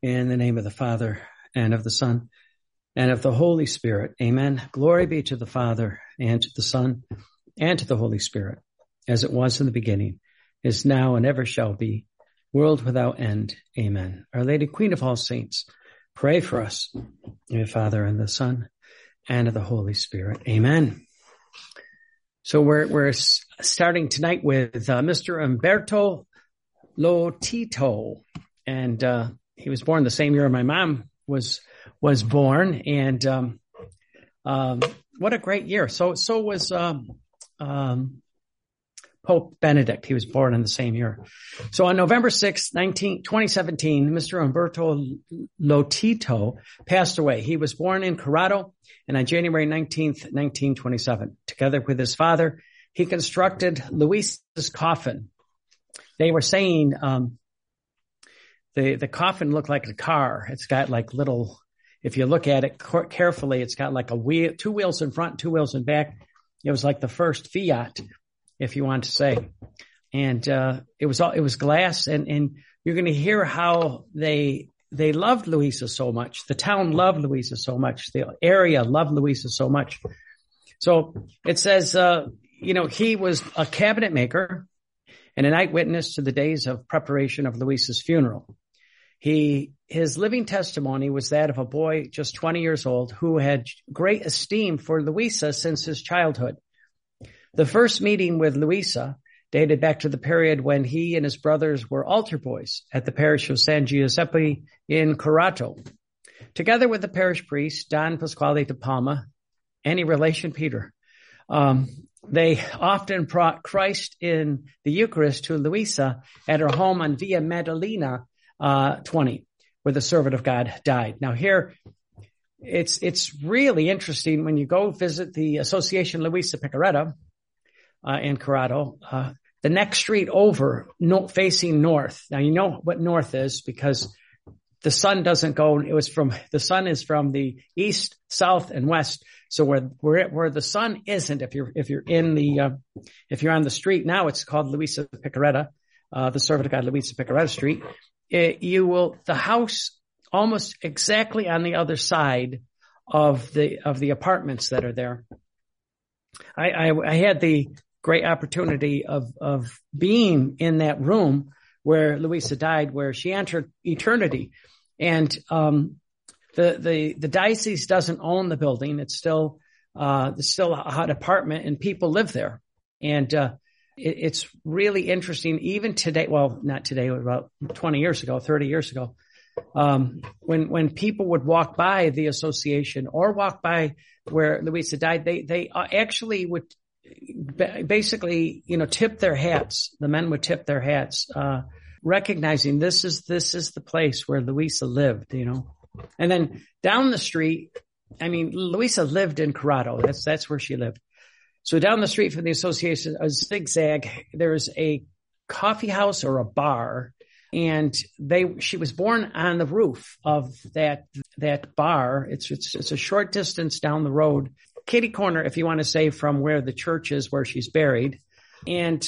In the name of the Father, and of the Son, and of the Holy Spirit. Amen. Glory be to the Father, and to the Son, and to the Holy Spirit, as it was in the beginning, is now, and ever shall be, world without end. Amen. Our Lady, Queen of all saints, pray for us. In the Father, and the Son, and of the Holy Spirit. Amen. So we're starting tonight with Mr. Umberto Lotito, and he was born the same year my mom was born, and what a great year! So was Pope Benedict. He was born in the same year. So on November 6th, 2017, Mr. Umberto Lotito passed away. He was born in Corrado, and on January 19th, 1927, together with his father, he constructed Luisa's coffin. They were saying the coffin looked like a car. It's got like little, if you look at it carefully, it's got like a wheel, two wheels in front, two wheels in back. It was like the first Fiat, if you want to say. And it was glass, and you're going to hear how they loved Luisa so much. The town loved Luisa so much. The area loved Luisa so much. So it says, he was a cabinet maker and an eyewitness to the days of preparation of Luisa's funeral. His living testimony was that of a boy just 20 years old who had great esteem for Luisa since his childhood. The first meeting with Luisa dated back to the period when he and his brothers were altar boys at the parish of San Giuseppe in Corato. Together with the parish priest, Don Pasquale de Palma, any relation, Peter, they often brought Christ in the Eucharist to Luisa at her home on Via Maddalena 20, where the servant of God died. Now here, it's really interesting when you go visit the Association Luisa Picaretta in Corrado, the next street over, facing north. Now, you know what north is because the sun doesn't go, the sun is from the east, south, and west. So where the sun isn't, if you're on the street now, it's called Luisa Picaretta, the servant of God, Luisa Picaretta Street. The house almost exactly on the other side of the apartments that are there. I had the great opportunity of being in that room where Luisa died, where she entered eternity. And the diocese doesn't own the building. It's still a hot apartment, and people live there. And it's really interesting, even today. Well, not today, about 20 years ago, 30 years ago, when people would walk by the association or walk by where Luisa died, they actually would basically, tip their hats. The men would tip their hats, recognizing this is the place where Luisa lived, And then down the street, Luisa lived in Corrado. That's where she lived. So down the street from the association, a zigzag, there's a coffee house or a bar, and she was born on the roof of that bar. It's a short distance down the road, kitty corner, if you want to say, from where the church is where she's buried. And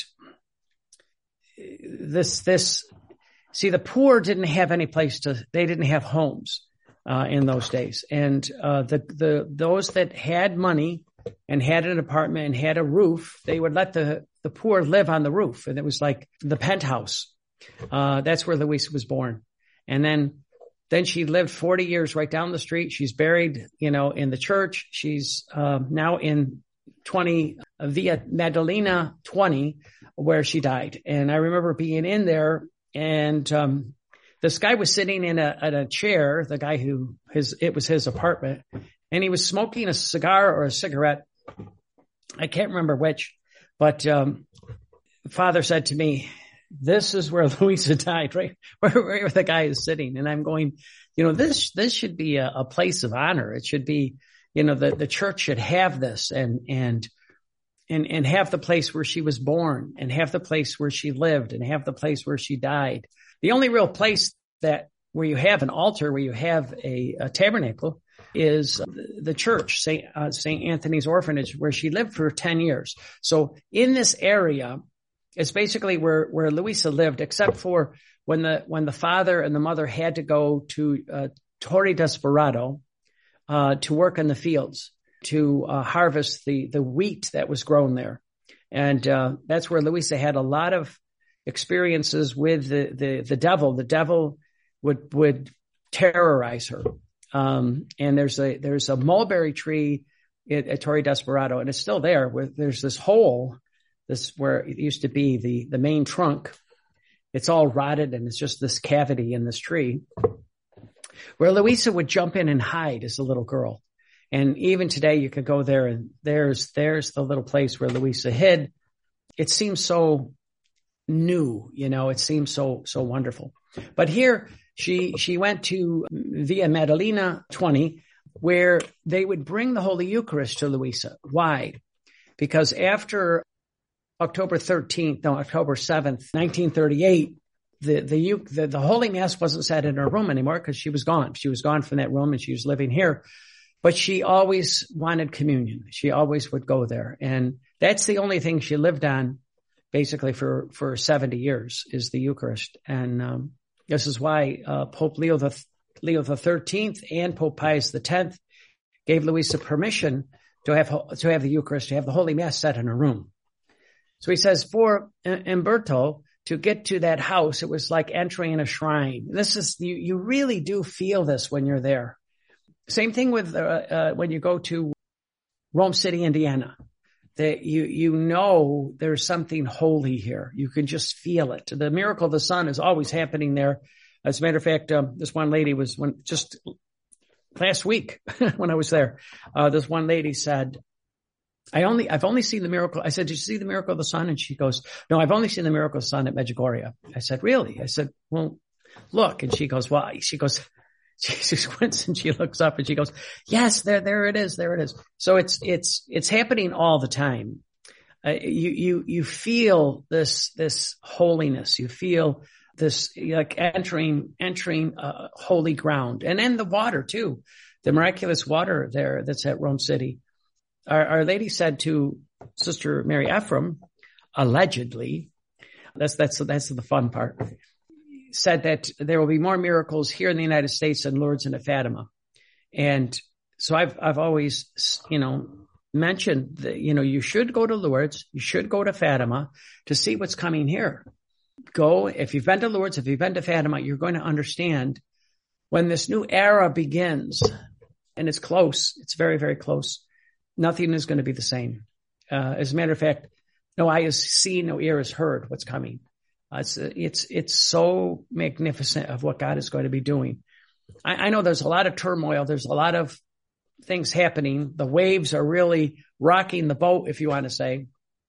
the poor didn't have any place they didn't have homes in those days. And those that had money and had an apartment and had a roof, they would let the poor live on the roof. And it was like the penthouse. That's where Luisa was born. And then she lived 40 years right down the street. She's buried, in the church. She's now in Via Maddalena 20, where she died. And I remember being in there, and this guy was sitting in a chair, the guy it was his apartment, and he was smoking a cigar or a cigarette. I can't remember which, but Father said to me, "This is where Luisa died, right? Where the guy is sitting." And I'm going, this should be a place of honor. It should be, the church should have this and have the place where she was born, and have the place where she lived, and have the place where she died. The only real place where you have an altar, where you have a tabernacle, is the church, St. Anthony's Orphanage, where she lived for 10 years. So in this area, It's basically where Luisa lived, except for when the father and the mother had to go to Torre Desperado to work in the fields to harvest the wheat that was grown there. And that's where Luisa had a lot of experiences with the devil. The devil would terrorize her. And there's a mulberry tree at Torre Desperado, and it's still there, where there's this hole, where it used to be the main trunk. It's all rotted, and it's just this cavity in this tree where Luisa would jump in and hide as a little girl. And even today you could go there, and there's the little place where Luisa hid. It seems so new, it seems so wonderful. But here she went to Via Maddalena 20, where they would bring the Holy Eucharist to Luisa. Why? Because after October 7th, 1938, the Holy Mass wasn't said in her room anymore because she was gone. She was gone from that room and she was living here. But she always wanted communion. She always would go there. And that's the only thing she lived on basically for 70 years is the Eucharist. And this is why Pope Leo XIII and Pope Pius X gave Luisa permission to have the Eucharist, to have the Holy Mass said in her room. So he says, for Umberto to get to that house, it was like entering a shrine. This is, you really do feel this when you're there. Same thing with when you go to Rome City, Indiana. That you know there's something holy here. You can just feel it. The miracle of the sun is always happening there. As a matter of fact, this one lady just last week when I was there, this one lady said, I've only seen the miracle. I said, did you see the miracle of the sun? And she goes, no, I've only seen the miracle of the sun at Medjugorje. I said, really? I said, well, look. And she goes, why? She goes, she squints and she looks up and she goes, yes, there it is. There it is. So it's happening all the time. You feel this holiness. You feel this like entering holy ground. And then the water too, the miraculous water there that's at Rome City. Our Lady said to Sister Mary Ephraim, allegedly, that's the fun part, said that there will be more miracles here in the United States than Lourdes and at Fatima. And so I've always, mentioned that, you should go to Lourdes, you should go to Fatima to see what's coming here. Go, if you've been to Lourdes, if you've been to Fatima, you're going to understand when this new era begins, and it's close, it's very, very close. Nothing is going to be the same. As a matter of fact, no eye has seen, no ear has heard what's coming. It's so magnificent of what God is going to be doing. I know there's a lot of turmoil. There's a lot of things happening. The waves are really rocking the boat, if you want to say.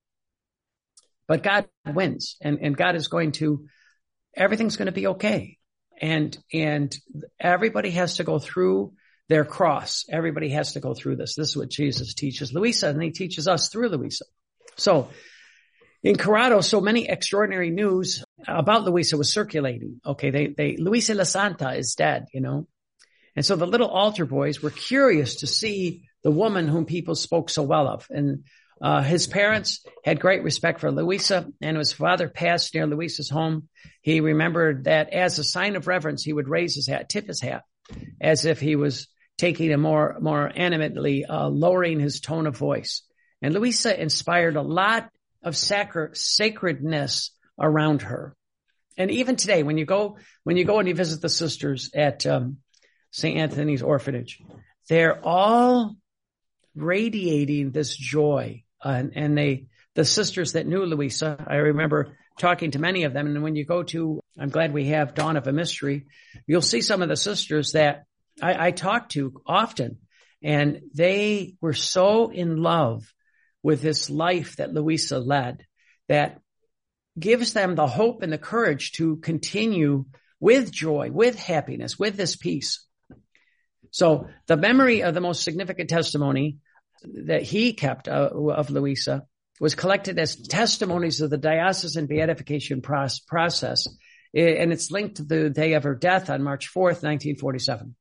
But God wins, and God is everything's going to be okay. And everybody has to go through their cross. Everybody has to go through this. This is what Jesus teaches Luisa, and he teaches us through Luisa. So in Corrado, so many extraordinary news about Luisa was circulating. Okay, Luisa la Santa is dead, And so the little altar boys were curious to see the woman whom people spoke so well of. And his parents had great respect for Luisa, and his father passed near Luisa's home. He remembered that as a sign of reverence, he would raise his hat, tip his hat, as if he was taking a more animately, lowering his tone of voice. And Luisa inspired a lot of sacredness around her. And even today, when you go and you visit the sisters at St. Anthony's Orphanage, they're all radiating this joy. And the sisters that knew Luisa, I remember talking to many of them. And when you go to, I'm glad we have Dawn of a Mystery, you'll see some of the sisters that I talk to often, and they were so in love with this life that Luisa led that gives them the hope and the courage to continue with joy, with happiness, with this peace. So the memory of the most significant testimony that he kept of Luisa was collected as testimonies of the diocesan beatification process, and it's linked to the day of her death on March 4th, 1947.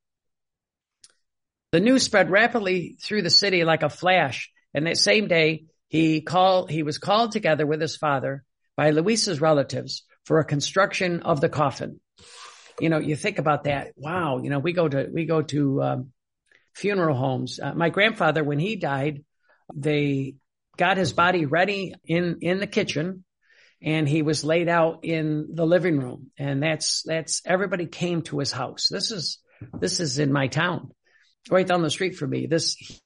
The news spread rapidly through the city like a flash, and that same day he was called together with his father by Luisa's relatives for a construction of the coffin. You think about that. Wow. We go to funeral homes. My grandfather, when he died, they got his body ready in the kitchen, and he was laid out in the living room. And that's everybody came to his house. This is in my town, right down the street from me.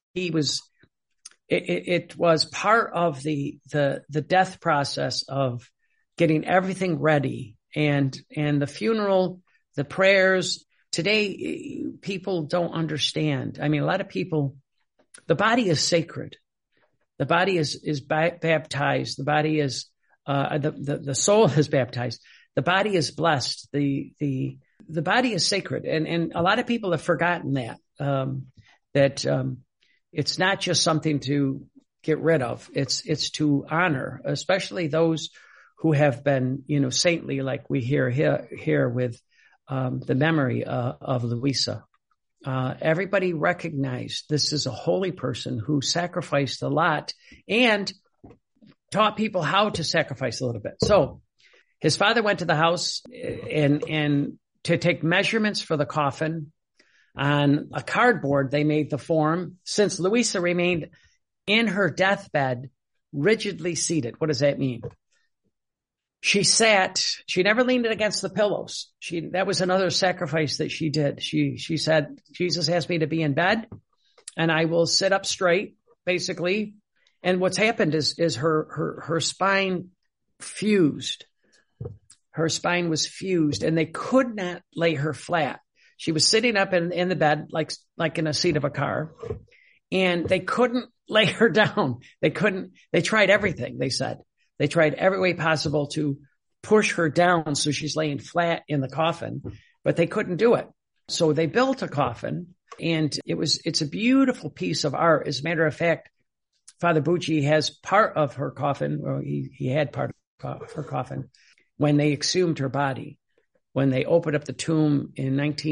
It was part of the death process of getting everything ready, and the funeral, the prayers. Today, people don't understand. I mean, a lot of people, the body is sacred. The body is baptized. The body is, the soul is baptized. The body is blessed. The body is sacred. And a lot of people have forgotten that it's not just something to get rid of. It's to honor, especially those who have been, saintly, like we hear here with the memory of Luisa. Everybody recognized this is a holy person who sacrificed a lot and taught people how to sacrifice a little bit. So his father went to the house and to take measurements for the coffin. On a cardboard, they made the form. Since Luisa remained in her deathbed, rigidly seated. What does that mean? She never leaned against the pillows. That was another sacrifice that she did. She said, Jesus asked me to be in bed and I will sit up straight, basically. And what's happened is her spine fused. Her spine was fused and they could not lay her flat. She was sitting up in the bed, like in a seat of a car, and they couldn't lay her down. They tried everything, they said. They tried every way possible to push her down so she's laying flat in the coffin, but they couldn't do it. So they built a coffin, and it's a beautiful piece of art. As a matter of fact, Father Bucci has part of her coffin, or he had part of her coffin when they exhumed her body. When they opened up the tomb in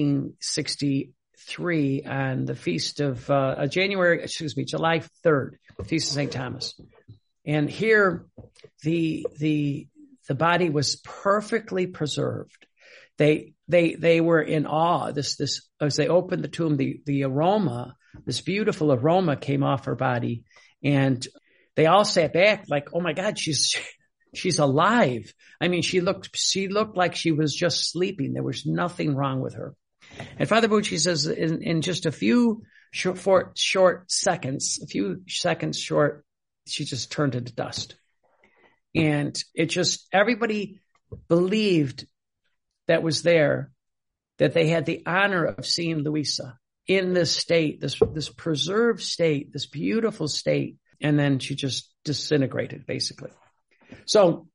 1963 on the feast of July 3rd, Feast of St. Thomas. And here the body was perfectly preserved. They were in awe. This as they opened the tomb, the aroma, this beautiful aroma came off her body, and they all sat back like, oh my God, she's alive. I mean, she looked like she was just sleeping. There was nothing wrong with her. And Father Bucci says in just a few short seconds, she just turned into dust. And everybody believed that was there, that they had the honor of seeing Luisa in this state, this preserved state, this beautiful state. And then she just disintegrated, basically. So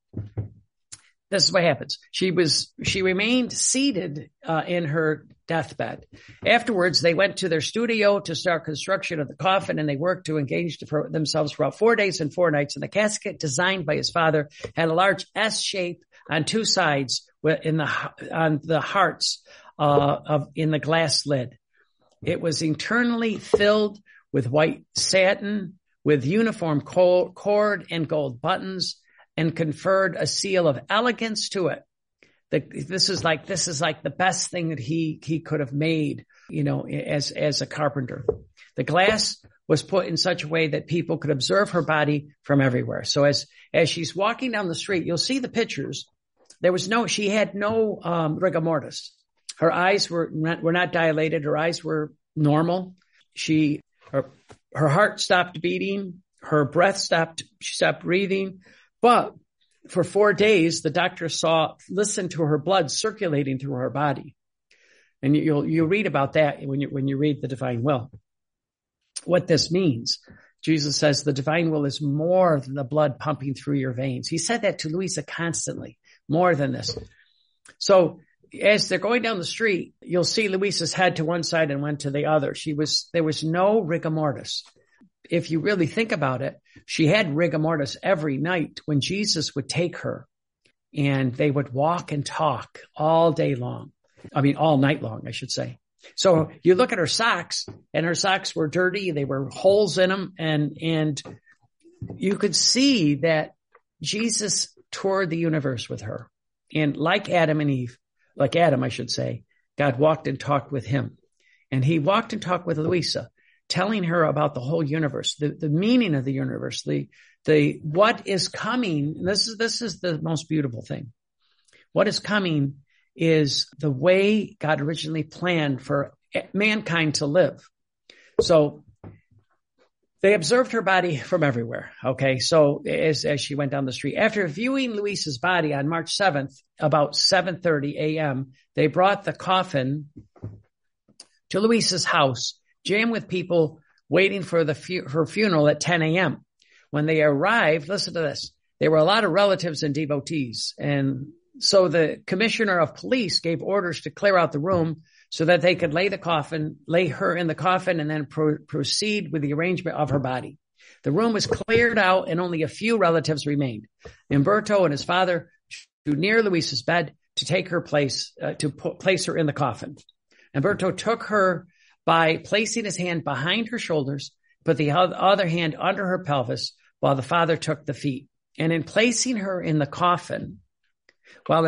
this is what happens. She remained seated in her deathbed. Afterwards, they went to their studio to start construction of the coffin, and they worked to engage themselves for about 4 days and 4 nights. And the casket, designed by his father, had a large S shape on two sides on the hearts in the glass lid. It was internally filled with white satin, with uniform cord and gold buttons, and conferred a seal of elegance to it. This is like the best thing that he could have made, as a carpenter. The glass was put in such a way that people could observe her body from everywhere. So as she's walking down the street, you'll see the pictures. She had no rigor mortis. Her eyes were not dilated. Her eyes were normal. Her heart stopped beating. Her breath stopped. She stopped breathing. But for 4 days, the doctor listened to her blood circulating through her body. And you'll read about that when you read the divine will. What this means, Jesus says the divine will is more than the blood pumping through your veins. He said that to Luisa constantly, more than this. So as they're going down the street, you'll see Luisa's head to one side and went to the other. There was no rigor mortis. If you really think about it, she had rigor mortis every night when Jesus would take her, and they would walk and talk all day long. I mean, all night long, I should say. So you look at her socks, and her socks were dirty. They were holes in them. And you could see that Jesus toured the universe with her. And like Adam, I should say, God walked and talked with him. And he walked and talked with Louisa, telling her about the whole universe, the meaning of the universe, the what is coming. This is the most beautiful thing. What is coming is the way God originally planned for mankind to live. So they observed her body from everywhere. Okay. So as she went down the street, after viewing Louisa's body on March 7th, about 7:30 a.m., they brought the coffin to Louisa's house, jammed with people waiting for her funeral at 10 a.m. When they arrived, listen to this, there were a lot of relatives and devotees. And so the commissioner of police gave orders to clear out the room so that they could lay her in the coffin, and then proceed with the arrangement of her body. The room was cleared out and only a few relatives remained. Umberto and his father drew near Louisa's bed to take her place, place her in the coffin. Umberto took her by placing his hand behind her shoulders, put the other hand under her pelvis, while the father took the feet. And in placing her in the coffin, while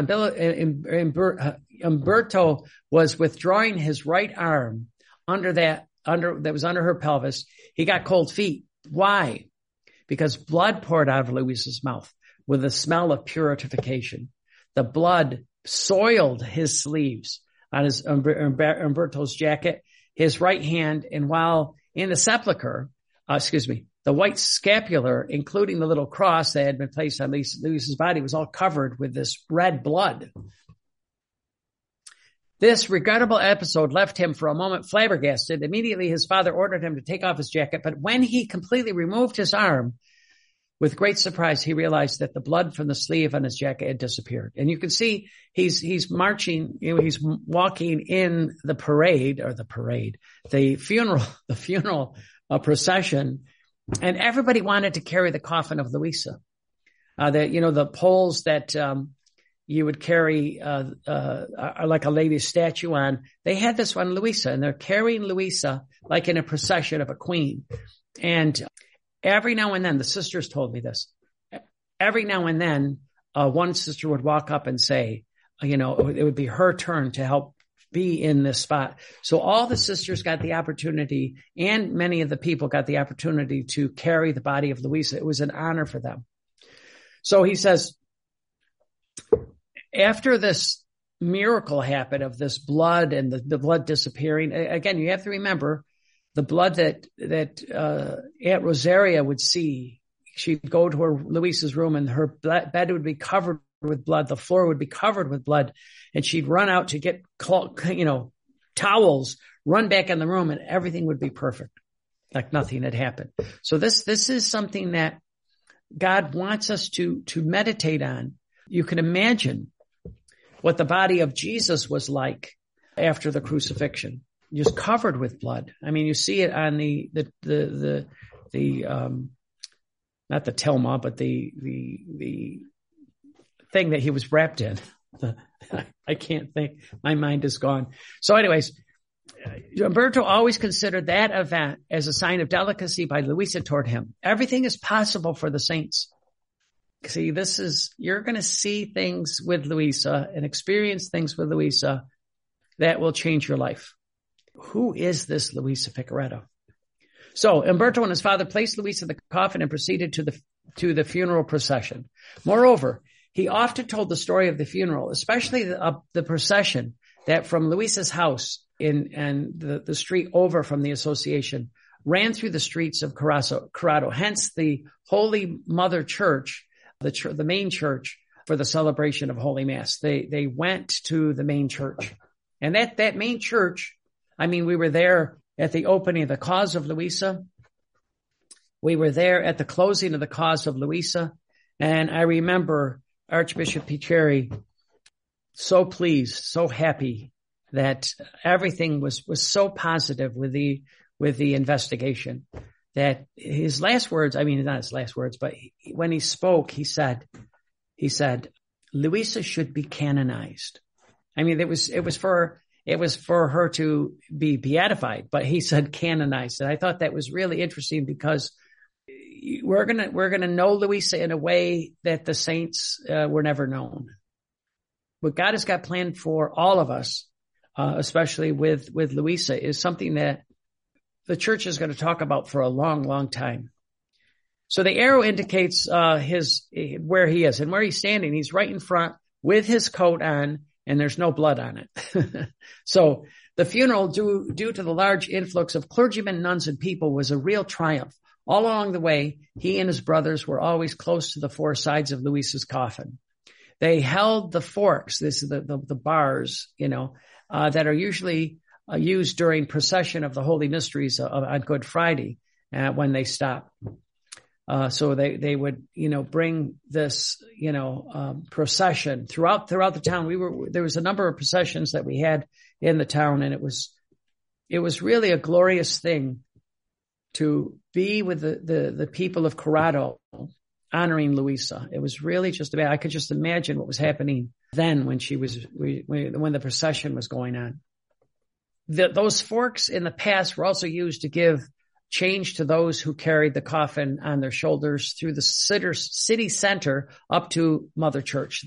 Umberto was withdrawing his right arm that was under her pelvis, he got cold feet. Why? Because blood poured out of Louisa's mouth with the smell of purification. The blood soiled his sleeves on his Umberto's jacket, his right hand, and while in the sepulcher, the white scapular, including the little cross that had been placed on Louisa's body, was all covered with this red blood. This regrettable episode left him for a moment flabbergasted. Immediately, his father ordered him to take off his jacket, but when he completely removed his arm, with great surprise, he realized that the blood from the sleeve on his jacket had disappeared. And you can see he's marching, he's walking in the funeral procession. And everybody wanted to carry the coffin of Louisa. The poles that you would carry like a lady's statue on, they had this one, Louisa, and they're carrying Louisa like in a procession of a queen. And every now and then, the sisters told me this, every now and then, one sister would walk up and say, it would be her turn to help be in this spot. So all the sisters got the opportunity, and many of the people got the opportunity to carry the body of Louisa. It was an honor for them. So he says, after this miracle happened of this blood and the blood disappearing, again, you have to remember the blood that Aunt Rosaria would see. She'd go to Louisa's room, and her bed would be covered with blood. The floor would be covered with blood, and she'd run out to get, towels, run back in the room, and everything would be perfect, like nothing had happened. So this is something that God wants us to meditate on. You can imagine what the body of Jesus was like after the crucifixion, just covered with blood. I mean, you see it on the not the tilma, but the thing that he was wrapped in. I can't think. My mind is gone. So anyways, Umberto always considered that event as a sign of delicacy by Louisa toward him. Everything is possible for the saints. See, you're going to see things with Louisa and experience things with Louisa that will change your life. Who is this Louisa Picaretto? So Umberto and his father placed Louisa in the coffin and proceeded to the funeral procession. Moreover, he often told the story of the funeral, especially the procession that from Louisa's house and the street over from the association ran through the streets of Corrado. Hence the Holy Mother Church, the main church for the celebration of Holy Mass. They went to the main church, and that main church, I mean, we were there at the opening of the cause of Louisa. We were there at the closing of the cause of Louisa. And I remember Archbishop Picheri so pleased, so happy that everything was so positive with the investigation, that his last words, I mean, not his last words, but when he spoke, he said, Louisa should be canonized. I mean, it was for her to be beatified, but he said canonized. And I thought that was really interesting because we're gonna know Louisa in a way that the saints were never known. What God has got planned for all of us, especially with Louisa, is something that the church is going to talk about for a long, long time. So the arrow indicates where he is and where he's standing. He's right in front with his coat on, and there's no blood on it. So the funeral, due to the large influx of clergymen, nuns, and people, was a real triumph. All along the way, he and his brothers were always close to the four sides of Louisa's coffin. They held the forks, the bars, that are usually used during procession of the Holy Mysteries on Good Friday when they stop. So they would, bring this, procession throughout the town. There was a number of processions that we had in the town, and it was really a glorious thing to be with the people of Corrado honoring Louisa. It was really I could just imagine what was happening then when when the procession was going on. Those forks in the past were also used to give change to those who carried the coffin on their shoulders through the city center up to Mother Church.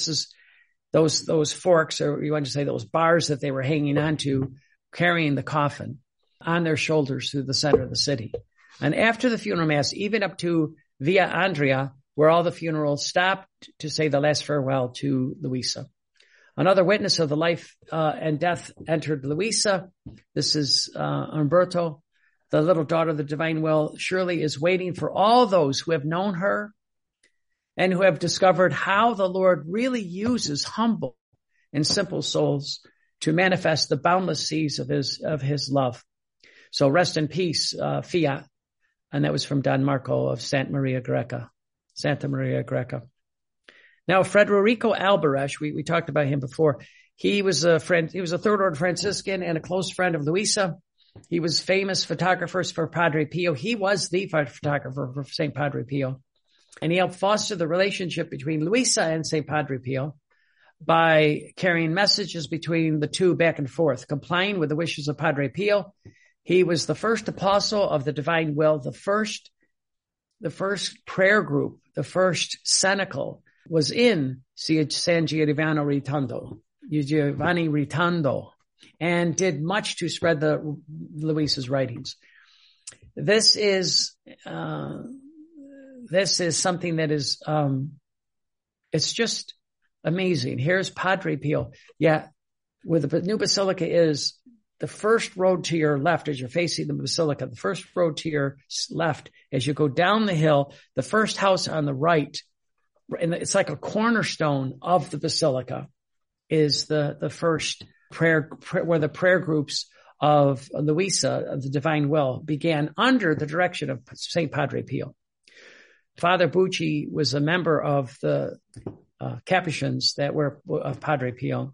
Those forks, or you want to say those bars that they were hanging onto, carrying the coffin on their shoulders through the center of the city. And after the funeral mass, even up to Via Andrea, where all the funerals stopped to say the last farewell to Louisa. Another witness of the life and death entered Louisa. This is Umberto, the little daughter of the divine will. Shirley is waiting for all those who have known her and who have discovered how the Lord really uses humble and simple souls to manifest the boundless seas of his love. So rest in peace, Fiat. And that was from Don Marco of Santa Maria Greca. Now, Federico Albaresh, we talked about him before. He was a friend. He was a Third Order Franciscan and a close friend of Louisa. He was famous photographer for Padre Pio. He was the photographer for St. Padre Pio. And he helped foster the relationship between Louisa and St. Padre Pio by carrying messages between the two back and forth, complying with the wishes of Padre Pio. He was the first apostle of the divine will, the first prayer group, the first cenacle was in San Giovanni Ritondo, and did much to spread Louisa's writings. This is something that is, it's just amazing. Here's Padre Pio. Yeah, where the new basilica is, the first road to your left as you're facing the basilica, the first road to your left as you go down the hill, the first house on the right, and it's like a cornerstone of the basilica, is the first prayer where the prayer groups of Louisa, of the divine will, began under the direction of St. Padre Pio. Father Bucci was a member of the Capuchins that were of Padre Pio.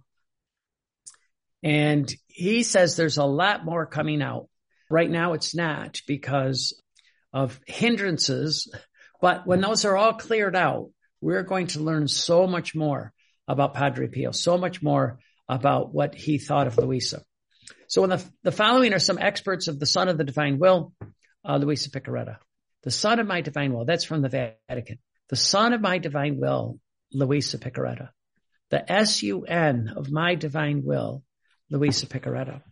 And he says there's a lot more coming out. Right now it's not because of hindrances, but when those are all cleared out, we're going to learn so much more about Padre Pio, so much more about what he thought of Louisa. So in the following are some experts of the Son of the Divine Will, Luisa Piccarreta. The Son of my Divine Will, that's from the Vatican. The Son of my Divine Will, Luisa Piccarreta. The S-U-N of my Divine Will, Luisa Piccarreta.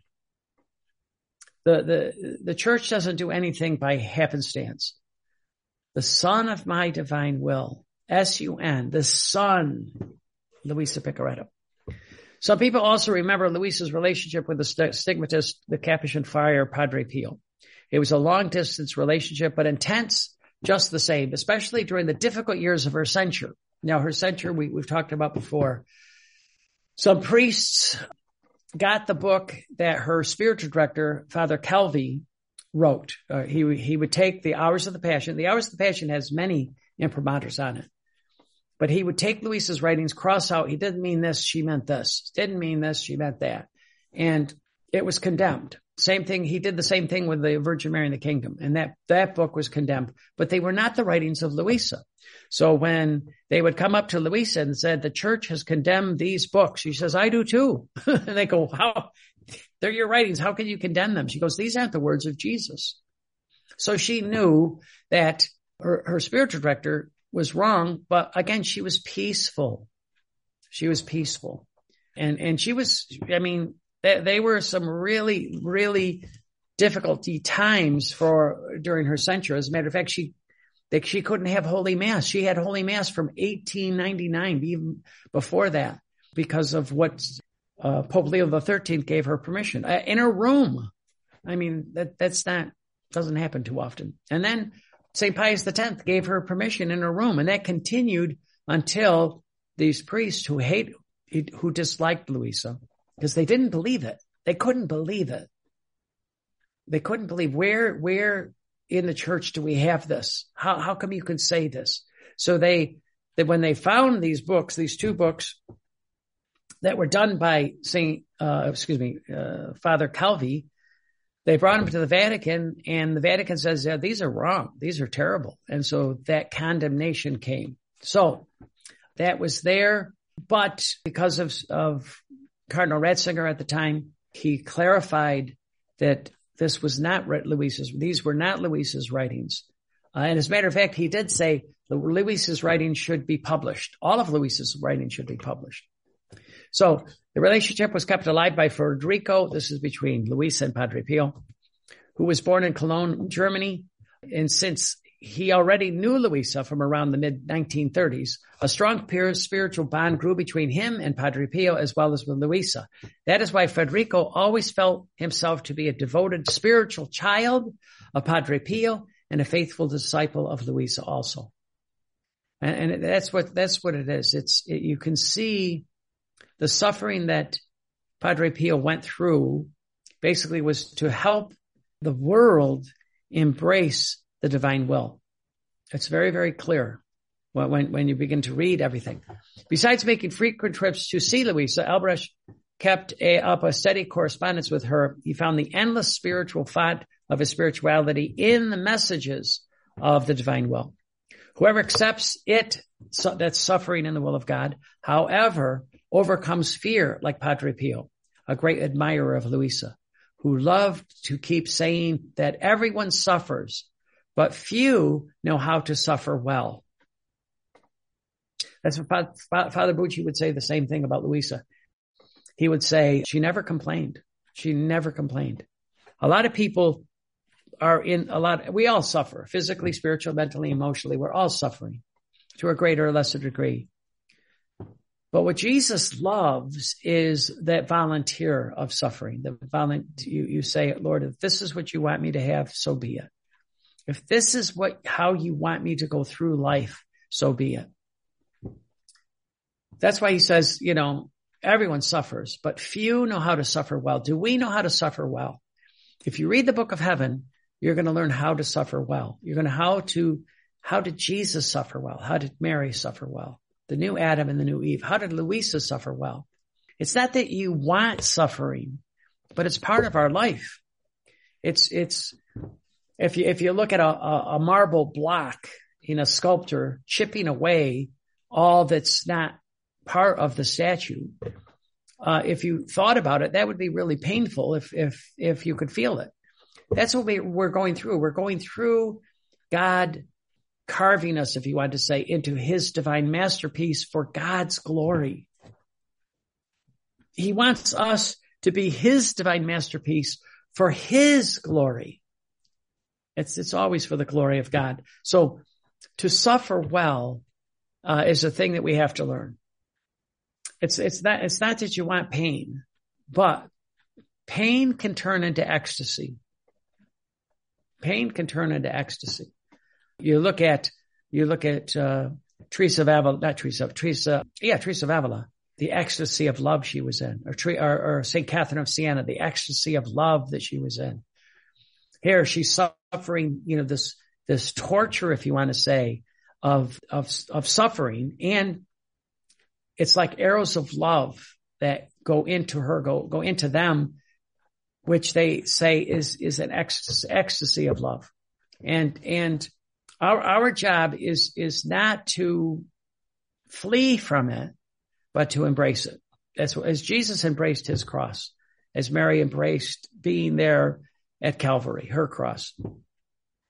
The church doesn't do anything by happenstance. The Son of my Divine Will, S-U-N, the Son, Luisa Piccarreta. Some people also remember Luisa's relationship with the stigmatist, the Capuchin friar, Padre Pio. It was a long-distance relationship, but intense, just the same, especially during the difficult years of her censure. Now, her censure, we've talked about before. Some priests got the book that her spiritual director, Father Calvi, wrote. He would take the Hours of the Passion. The Hours of the Passion has many imprimaturs on it. But he would take Luisa's writings, cross out, he didn't mean this, she meant this. Didn't mean this, she meant that. And it was condemned. Same thing, he did the same thing with the Virgin Mary and the Kingdom. And that book was condemned. But they were not the writings of Luisa. So when they would come up to Luisa and said, the church has condemned these books, she says, I do too. And they go, how? They're your writings. How can you condemn them? She goes, these aren't the words of Jesus. So she knew that her spiritual director was wrong, but again, she was peaceful. She was peaceful. And she was, I mean, they were some really, really difficulty times during her censure. As a matter of fact, she couldn't have Holy Mass. She had Holy Mass from 1899, even before that, because of what Pope Leo XIII gave her permission in her room. I mean, doesn't happen too often. And then St. Pius X gave her permission in her room, and that continued until these priests who disliked Luisa, because they didn't believe it. They couldn't believe it. They couldn't believe where in the church do we have this? How come you can say this? So when they found these books, these two books that were done by Father Calvi, they brought them to the Vatican, and the Vatican says, yeah, these are wrong. These are terrible. And so that condemnation came. So that was there. But because of Cardinal Ratzinger at the time, he clarified that this was not these were not Luisa's writings. And as a matter of fact, he did say that Luisa's writings should be published. All of Luisa's writings should be published. So the relationship was kept alive by Federico. This is between Luisa and Padre Pio, who was born in Cologne, Germany. And since he already knew Luisa from around the mid-1930s, a strong spiritual bond grew between him and Padre Pio, as well as with Luisa. That is why Federico always felt himself to be a devoted spiritual child of Padre Pio and a faithful disciple of Luisa also. And that's what it is. You can see the suffering that Padre Pio went through basically was to help the world embrace the divine will. It's very, very clear when you begin to read everything. Besides making frequent trips to see Luisa, Albrecht kept up a steady correspondence with her. He found the endless spiritual thought of his spirituality in the messages of the divine will. Whoever accepts it, that's suffering in the will of God, however, overcomes fear, like Padre Pio, a great admirer of Luisa, who loved to keep saying that everyone suffers, but few know how to suffer well. That's what Father Bucci would say the same thing about Luisa. He would say, she never complained. She never complained. A lot of people we all suffer, physically, spiritually, mentally, emotionally. We're all suffering to a greater or lesser degree. But what Jesus loves is that volunteer of suffering. You say, Lord, if this is what you want me to have, so be it. If this is how you want me to go through life, so be it. That's why he says, everyone suffers, but few know how to suffer well. Do we know how to suffer well? If you read the Book of Heaven, you're going to learn how to suffer well. You're going to how did Jesus suffer well? How did Mary suffer well? The new Adam and the new Eve. How did Luisa suffer well? It's not that you want suffering, but it's part of our life. It's if you look at a marble block in a sculptor chipping away all that's not part of the statue, if you thought about it, that would be really painful if you could feel it. That's what we're going through. We're going through God carving us, if you want to say, into his divine masterpiece for God's glory. He wants us to be his divine masterpiece for his glory. It's always for the glory of God. So to suffer well is a thing that we have to learn. It's not that you want pain, but pain can turn into ecstasy. Pain can turn into ecstasy. You look at Teresa of Avila, the ecstasy of love she was in, or St. Catherine of Siena, the ecstasy of love that she was in. Here she's suffering, this torture, if you want to say, of suffering, and it's like arrows of love that go into her, go into them, which they say is an ecstasy of love. And our job is not to flee from it, but to embrace it. That's what, as Jesus embraced his cross, as Mary embraced being there at Calvary, her cross.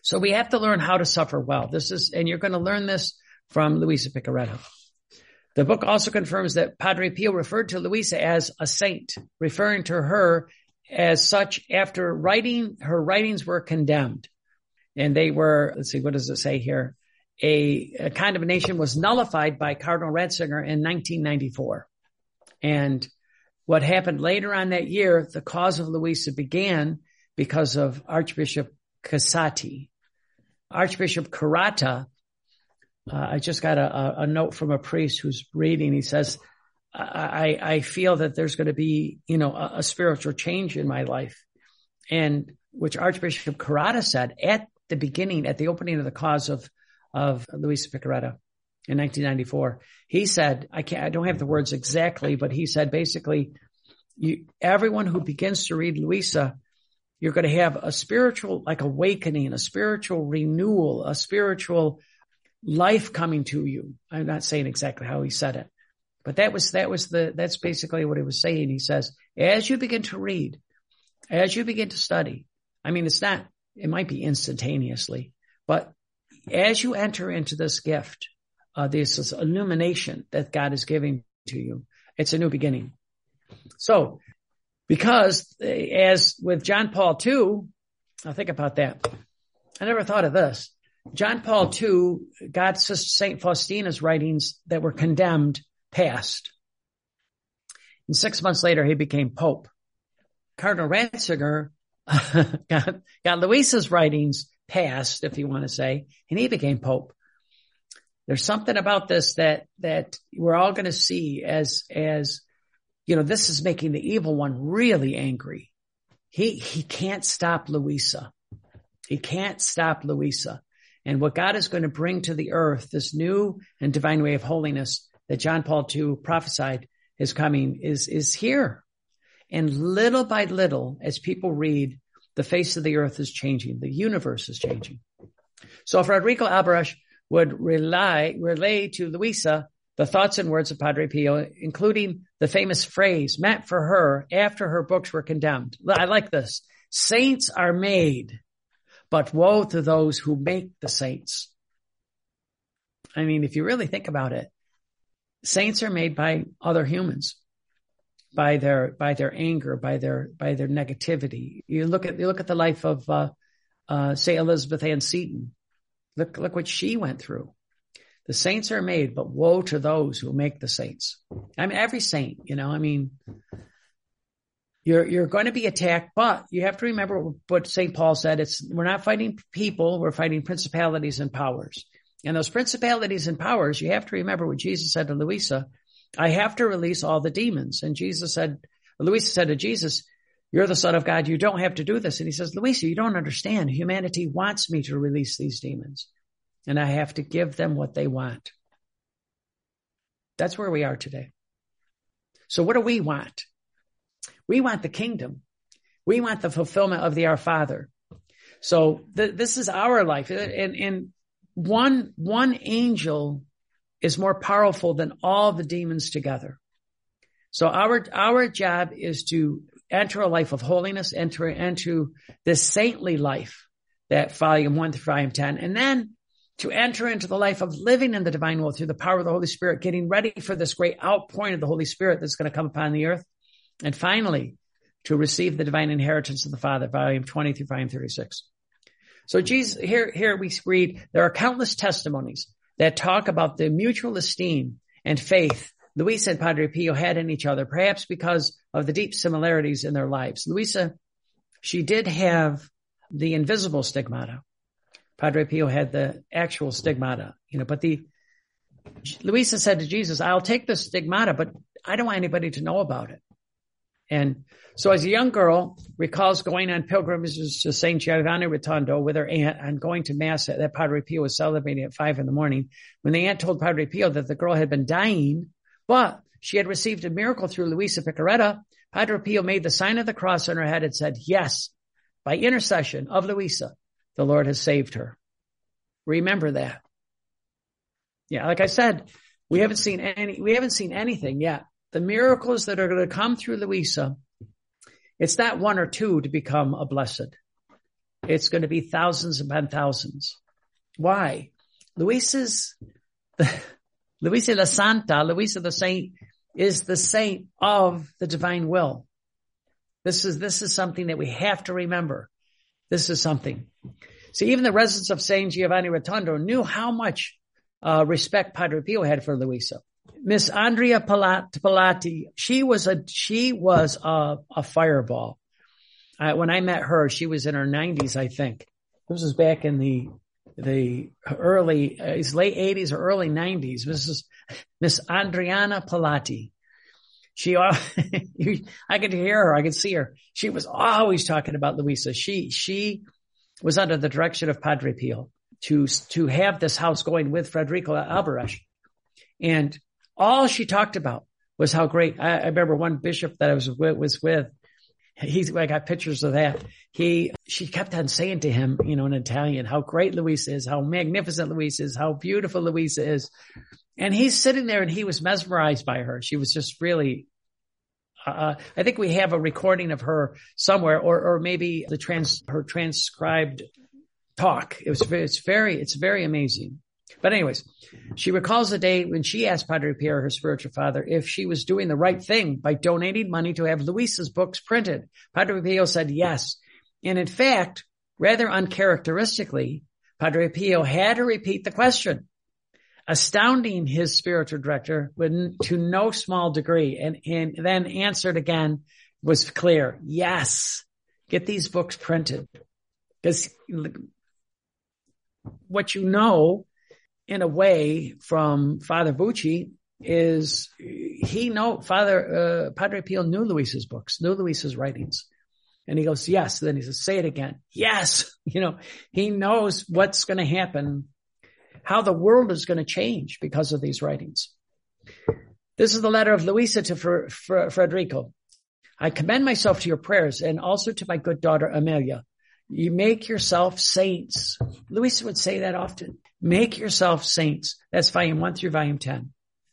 So we have to learn how to suffer well. And you're going to learn this from Luisa Picaretta. The book also confirms that Padre Pio referred to Luisa as a saint, referring to her as such after her writings were condemned. And they were, let's see, what does it say here? A condemnation was nullified by Cardinal Ratzinger in 1994. And what happened later on that year, the cause of Luisa began because of Archbishop Casati. Archbishop Carata, I just got a note from a priest who's reading. He says, I feel that there's going to be, a spiritual change in my life. And which Archbishop Carata said at the opening of the cause of Luisa Picaretta in 1994. He said, I don't have the words exactly, but he said basically, everyone who begins to read Luisa, you're going to have a spiritual, like awakening, a spiritual renewal, a spiritual life coming to you. I'm not saying exactly how he said it, but that's basically what he was saying. He says, as you begin to read, as you begin to study, I mean, it might be instantaneously, but as you enter into this gift, this illumination that God is giving to you, it's a new beginning. So, because as with John Paul II, I'll think about that. I never thought of this. John Paul II got St. Faustina's writings that were condemned passed. And 6 months later, he became Pope. Cardinal Ratzinger got Luisa's writings passed, if you want to say, and he became Pope. There's something about this that we're all going to see as this is making the evil one really angry. He can't stop Luisa. He can't stop Luisa. And what God is going to bring to the earth, this new and divine way of holiness that John Paul II prophesied is coming, is here. And little by little, as people read, the face of the earth is changing. The universe is changing. So Federico Alvarez would relay to Luisa the thoughts and words of Padre Pio, including the famous phrase meant for her after her books were condemned. I like this. Saints are made, but woe to those who make the saints. I mean, if you really think about it, saints are made by other humans, by their anger, by their negativity. You look at the life of say Elizabeth Ann Seton. Look what she went through. The saints are made, but woe to those who make the saints. I mean, every saint, you're going to be attacked, but you have to remember what St. Paul said. We're not fighting people, we're fighting principalities and powers. And those principalities and powers, you have to remember what Jesus said to Luisa. I have to release all the demons. And Luisa said to Jesus, you're the Son of God. You don't have to do this. And he says, Luisa, you don't understand. Humanity wants me to release these demons. And I have to give them what they want. That's where we are today. So what do we want? We want the kingdom. We want the fulfillment of the Our Father. So this is our life. And one angel is more powerful than all the demons together. So our job is to enter a life of holiness, enter into this saintly life, that volume 1 through volume 10, and then to enter into the life of living in the divine will through the power of the Holy Spirit, getting ready for this great outpouring of the Holy Spirit that's going to come upon the earth. And finally, to receive the divine inheritance of the Father, volume 20 through volume 36. So Jesus, here we read, there are countless testimonies that talk about the mutual esteem and faith Luisa and Padre Pio had in each other, perhaps because of the deep similarities in their lives. Luisa, she did have the invisible stigmata. Padre Pio had the actual stigmata, but Luisa said to Jesus, I'll take the stigmata, but I don't want anybody to know about it. And so as a young girl recalls going on pilgrimages to St. Giovanni Rotondo with her aunt and going to mass that Padre Pio was celebrating at 5 a.m, when the aunt told Padre Pio that the girl had been dying, but she had received a miracle through Luisa Picaretta, Padre Pio made the sign of the cross on her head and said, yes, by intercession of Luisa, the Lord has saved her. Remember that. Yeah, like I said, we haven't seen anything yet. The miracles that are going to come through Luisa, it's not 1 or 2 to become a blessed. It's going to be thousands upon thousands. Why? Luisa la Santa, Luisa the Saint, is the saint of the divine will. This is something that we have to remember. This is something. See, even the residents of San Giovanni Rotondo knew how much respect Padre Pio had for Luisa. Miss Andrea Palati, she was a fireball. When I met her, she was in her 90s, I think. This was back in the early, late 80s or early 90s. Miss Adriana Palati. I could hear her. I could see her. She was always talking about Luisa. She was under the direction of Padre Pio to have this house going with Federico Alvarez. And all she talked about was how great. I remember one bishop that I was with. I got pictures of that. She kept on saying to him, in Italian, how great Luisa is, how magnificent Luisa is, how beautiful Luisa is. And he's sitting there and he was mesmerized by her. She was just really, I think we have a recording of her somewhere or maybe her transcribed talk. It's very amazing. But anyways, she recalls the day when she asked Padre Pio, her spiritual father, if she was doing the right thing by donating money to have Luisa's books printed. Padre Pio said yes. And in fact, rather uncharacteristically, Padre Pio had to repeat the question, astounding his spiritual director to no small degree. And then answered again was clear. Yes, get these books printed. Because what in a way from Father Bucci is Padre Pio knew Luisa's books, knew Luisa's writings. And he goes, yes. Then he says, say it again. Yes. He knows what's going to happen, how the world is going to change because of these writings. This is the letter of Luisa to Federico. I commend myself to your prayers and also to my good daughter, Amelia. You make yourself saints. Luisa would say that often. Make yourself saints. That's volume 1 through volume 10.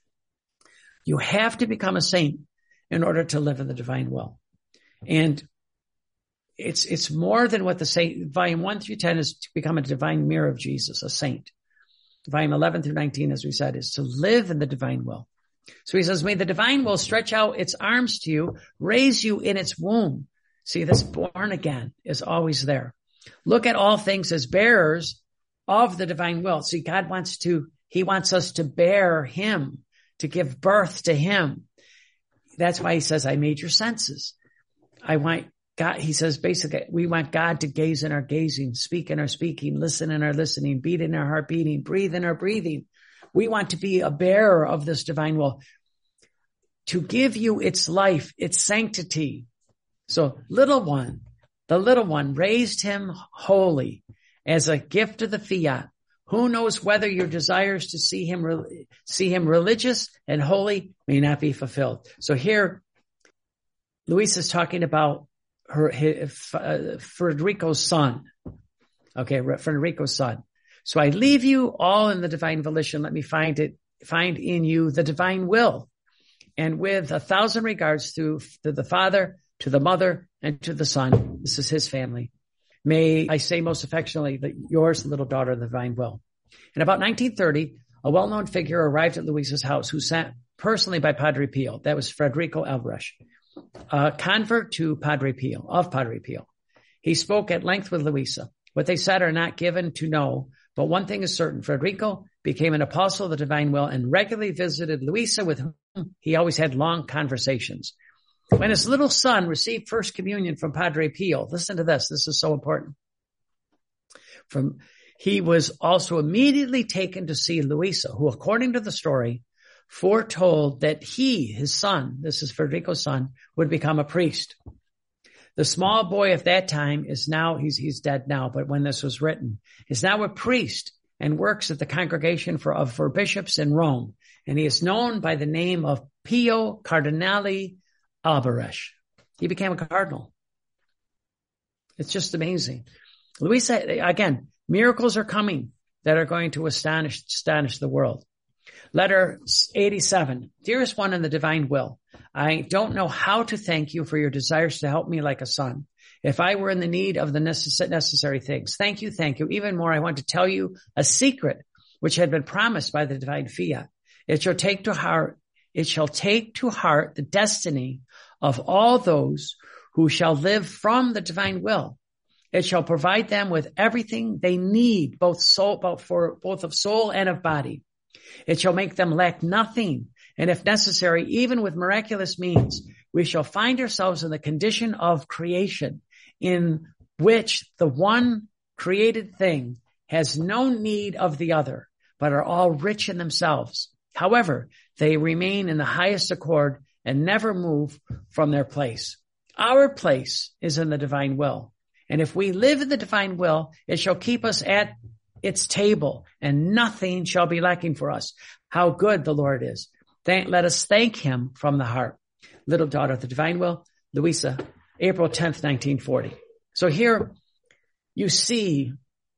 You have to become a saint in order to live in the divine will. And it's more than what the saint, volume 1 through 10 is to become a divine mirror of Jesus, a saint. Volume 11 through 19, as we said, is to live in the divine will. So he says, may the divine will stretch out its arms to you, raise you in its womb. See, this born again is always there. Look at all things as bearers of the divine will. See, he wants us to bear him, to give birth to him. That's why he says, I made your senses. I want God, he says, basically, we want God to gaze in our gazing, speak in our speaking, listen in our listening, beat in our heart beating, breathe in our breathing. We want to be a bearer of this divine will, to give you its life, its sanctity. So the little one raised him holy as a gift of the fiat. Who knows whether your desires to see him religious and holy may not be fulfilled. So here, Luisa is talking about Federico's son. Okay, Federico's son. So I leave you all in the divine volition. Let me find in you the divine will. And with 1,000 regards to the Father, to the Mother, and to the Son. This is his family. May I say most affectionately that yours, little daughter, the divine will. In about 1930, a well-known figure arrived at Luisa's house who sent personally by Padre Pio. That was Federico Alvarez, a convert to Padre Pio. He spoke at length with Luisa. What they said are not given to know, but one thing is certain. Federico became an apostle of the divine will and regularly visited Luisa, with whom he always had long conversations. When his little son received first communion from Padre Pio, listen to this. This is so important. He was also immediately taken to see Luisa, who, according to the story, foretold that his son, this is Federico's son, would become a priest. The small boy of that time is now, he's dead now, but when this was written, is now a priest and works at the congregation for bishops in Rome. And he is known by the name of Pio Cardinale Alvarez. He became a cardinal. It's just amazing. Luisa, again, miracles are coming that are going to astonish the world. Letter 87. Dearest one in the divine will, I don't know how to thank you for your desires to help me like a son. if I were in the need of the necessary things. Thank you. Even more, I want to tell you a secret which had been promised by the divine fiat. It shall take to heart the destiny of all those who shall live from the divine will. It shall provide them with everything they need, both of soul and of body. It shall make them lack nothing. And if necessary, even with miraculous means, we shall find ourselves in the condition of creation in which the one created thing has no need of the other, but are all rich in themselves. However, they remain in the highest accord and never move from their place. Our place is in the divine will. And if we live in the divine will, it shall keep us at its table and nothing shall be lacking for us. How good the Lord is. Let us thank him from the heart. Little Daughter of the Divine Will, Louisa, April 10th, 1940. So here you see,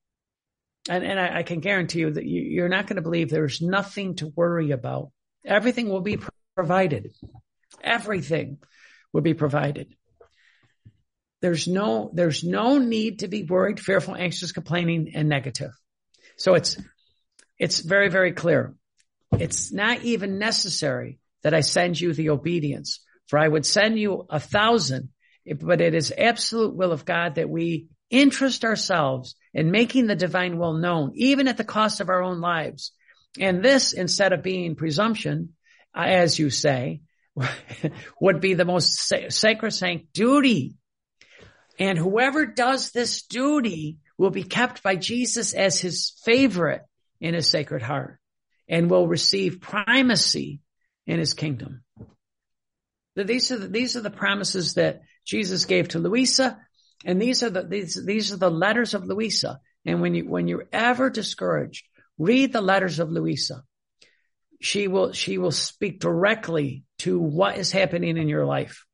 and I can guarantee you that you're not going to believe there's nothing to worry about. Everything will be provided. Everything will be provided. There's no need to be worried, fearful, anxious, complaining, and negative. So it's very, very clear. It's not even necessary that I send you the obedience, for I would send you 1,000, but it is absolute will of God that we interest ourselves in making the divine will known, even at the cost of our own lives. And this, instead of being presumption, as you say, would be the most sacrosanct duty. And whoever does this duty will be kept by Jesus as his favorite in his sacred heart and will receive primacy in his kingdom. These are the promises that Jesus gave to Louisa, and these are the letters of Louisa. And when you're ever discouraged, read the letters of Louisa. She will speak directly to what is happening in your life.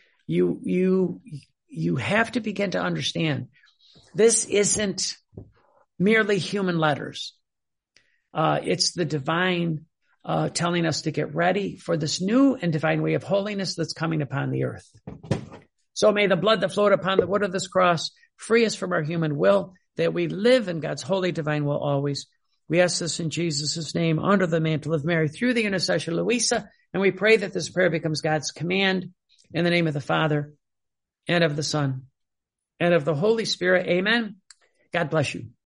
You have to begin to understand this isn't merely human letters. It's the divine telling us to get ready for this new and divine way of holiness that's coming upon the earth. So may the blood that flowed upon the wood of this cross free us from our human will, that we live in God's holy divine will always. We ask this in Jesus' name, under the mantle of Mary, through the intercession of Louisa, and we pray that this prayer becomes God's command in the name of the Father, and of the Son, and of the Holy Spirit. Amen. God bless you.